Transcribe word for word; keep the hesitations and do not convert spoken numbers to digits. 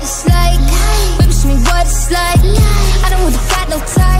what it's like. Baby, show me what it's like. I don't really got no time.